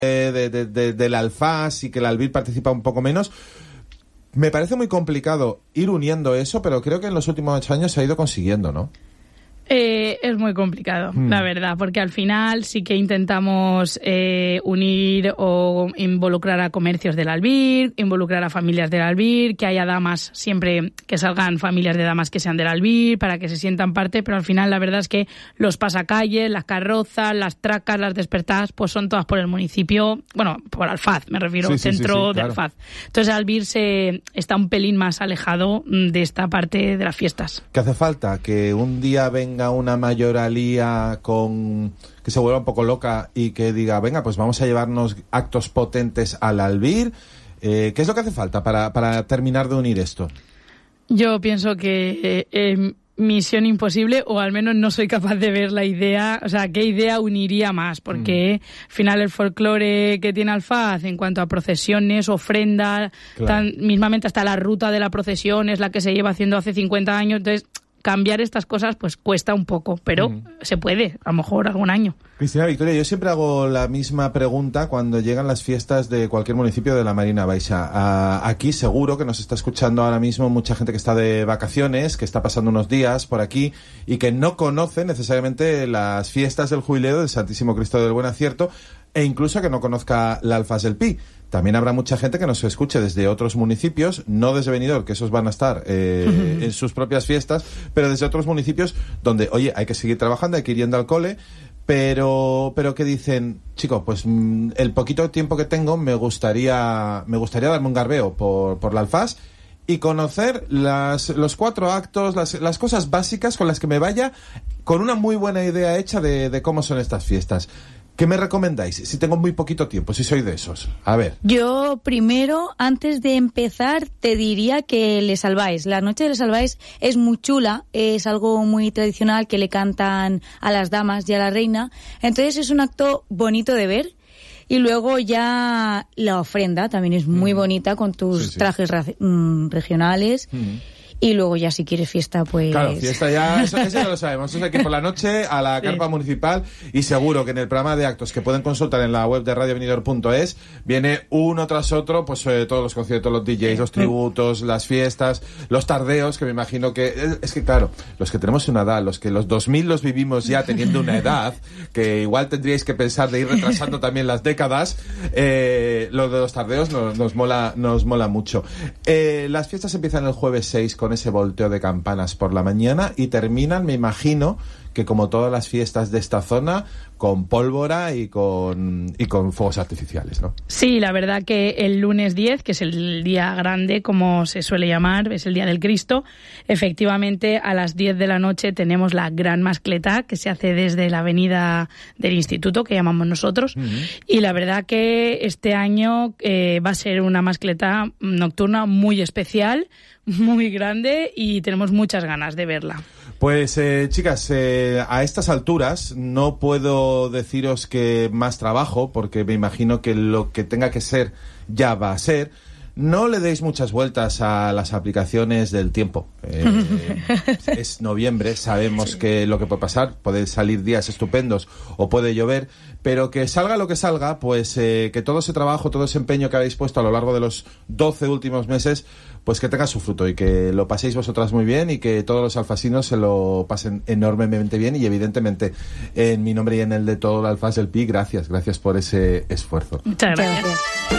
del Alfás y que el Albir participa un poco menos. Me parece muy complicado ir uniendo eso, pero creo que en los últimos 8 años se ha ido consiguiendo, ¿no? Es muy complicado, la verdad, porque al final sí que intentamos unir o involucrar a comercios del Albir, involucrar a familias del Albir, que haya damas, siempre que salgan familias de damas que sean del Albir, para que se sientan parte, pero al final la verdad es que los pasacalles, las carrozas, las tracas, las despertadas, pues son todas por el municipio, bueno, por Alfaz, me refiero, centro de claro. Alfaz. Entonces Albir está un pelín más alejado de esta parte de las fiestas. ¿Qué hace falta? Que un día venga una mayoralía que se vuelva un poco loca y que diga, venga, pues vamos a llevarnos actos potentes al Albir. ¿Qué es lo que hace falta para terminar de unir esto? Yo pienso que misión imposible, o al menos no soy capaz de ver la idea, o sea, qué idea uniría más, porque al final el folclore que tiene Alfaz en cuanto a procesiones, ofrendas, claro. Mismamente hasta la ruta de la procesión es la que se lleva haciendo hace 50 años, entonces cambiar estas cosas pues cuesta un poco, pero se puede, a lo mejor algún año. Cristina Victoria, yo siempre hago la misma pregunta cuando llegan las fiestas de cualquier municipio de la Marina Baixa. Aquí seguro que nos está escuchando ahora mismo mucha gente que está de vacaciones, que está pasando unos días por aquí y que no conoce necesariamente las fiestas del Jubileo del Santísimo Cristo del Buen Acierto, e incluso que no conozca la Alfaz del Pi. También habrá mucha gente que nos escuche desde otros municipios, no desde Benidorm, que esos van a estar en sus propias fiestas, pero desde otros municipios donde, oye, hay que seguir trabajando, hay que ir yendo al cole, pero que dicen, chico, pues el poquito tiempo que tengo me gustaría darme un garbeo por la Alfaz y conocer los 4 actos, las cosas básicas con las que me vaya con una muy buena idea hecha de cómo son estas fiestas. ¿Qué me recomendáis? Si tengo muy poquito tiempo, si soy de esos. A ver. Yo primero, antes de empezar, te diría que Les Salváis. La noche de Les Salváis es muy chula, es algo muy tradicional que le cantan a las damas y a la reina. Entonces es un acto bonito de ver. Y luego ya la ofrenda también es muy bonita con tus trajes regionales. Y luego ya si quieres fiesta, pues... Claro, fiesta ya, eso ya lo sabemos. Eso es aquí por la noche a la carpa municipal, y seguro que en el programa de actos que pueden consultar en la web de radiovenidor.es viene uno tras otro, pues todos los conciertos, los DJs, los tributos, las fiestas, los tardeos, que me imagino que... Es que claro, los que tenemos una edad, los que los 2000 los vivimos ya teniendo una edad, que igual tendríais que pensar de ir retrasando también las décadas, lo de los tardeos nos mola mucho. Las fiestas empiezan el jueves 6 con ese volteo de campanas por la mañana y terminan, me imagino, que como todas las fiestas de esta zona, con pólvora y con fuegos artificiales, ¿no? Sí, la verdad que el lunes 10, que es el día grande, como se suele llamar, es el día del Cristo, efectivamente a las 10 de la noche tenemos la gran mascletá, que se hace desde la avenida del Instituto, que llamamos nosotros, y la verdad que este año va a ser una mascletá nocturna muy especial, muy grande, y tenemos muchas ganas de verla. Pues chicas, a estas alturas no puedo deciros que más trabajo, porque me imagino que lo que tenga que ser ya va a ser. No le deis muchas vueltas a las aplicaciones del tiempo. Es noviembre, sabemos que lo que puede pasar, puede salir días estupendos o puede llover, pero que salga lo que salga, pues que todo ese trabajo, todo ese empeño que habéis puesto a lo largo de los 12 últimos meses, pues que tenga su fruto y que lo paséis vosotras muy bien y que todos los alfasinos se lo pasen enormemente bien, y evidentemente en mi nombre y en el de todo el Alfaz del Pi, gracias por ese esfuerzo. Muchas gracias.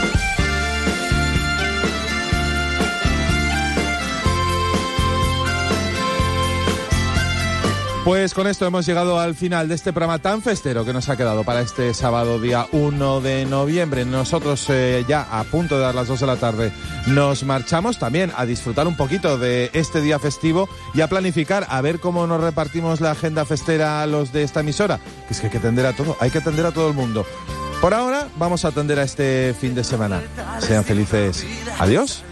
Pues con esto hemos llegado al final de este programa tan festero que nos ha quedado para este sábado día 1 de noviembre. Nosotros ya a punto de dar las 2 de la tarde nos marchamos también a disfrutar un poquito de este día festivo y a planificar a ver cómo nos repartimos la agenda festera a los de esta emisora. Que es que hay que atender a todo, hay que atender a todo el mundo. Por ahora vamos a atender a este fin de semana. Sean felices. Adiós.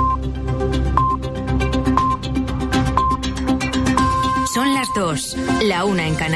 Son las 2, la 1 en Canarias.